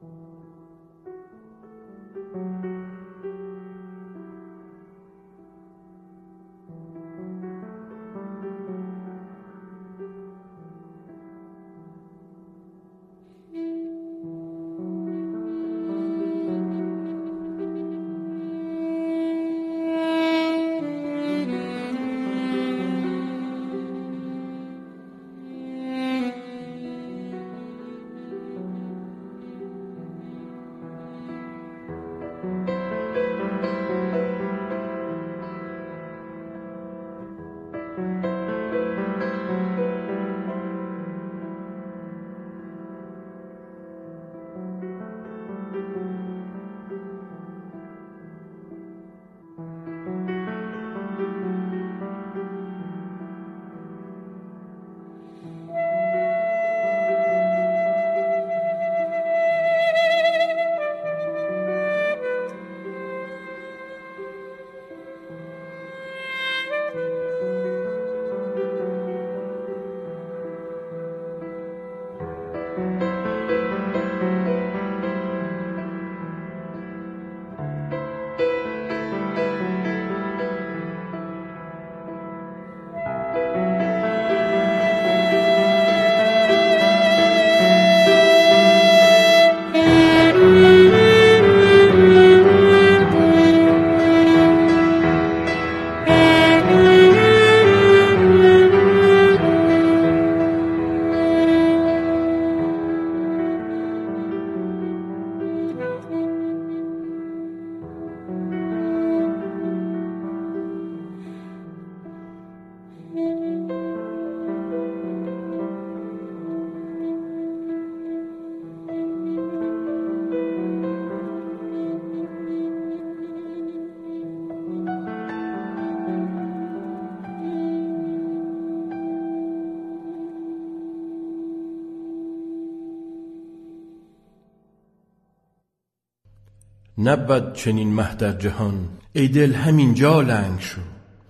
نبود چنین مه در جهان، ای دل همین جا لنگ شو.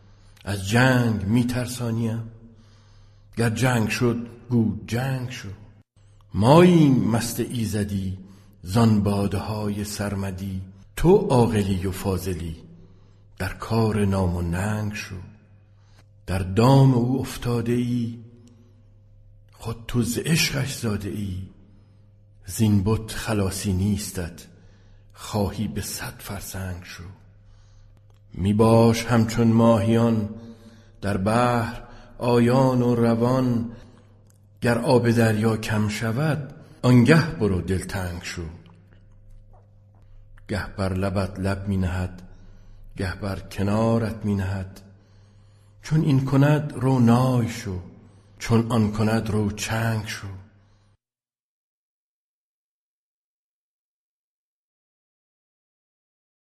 از جنگ می ترسانیم، گر جنگ شد گو جنگ شو. ماییم مست ایزدی زان باده های سرمدی، تو عاقلی و فاضلی در کار نام و ننگ شو. در دام او افتاده ای، خود تو ز عشقش زاده ای. زین بت خلاصی نیستت، خواهی به 100 فرسنگ شو. می باش همچون ماهیان در بحر آیان و روان، گر آب دریا کم شود آنگه برو دلتنگ شو. گه بر لبت لب می نهد، گه بر کنارت می نهد. چون این کند رو نای شو، چون آن کند رو چنگ شو.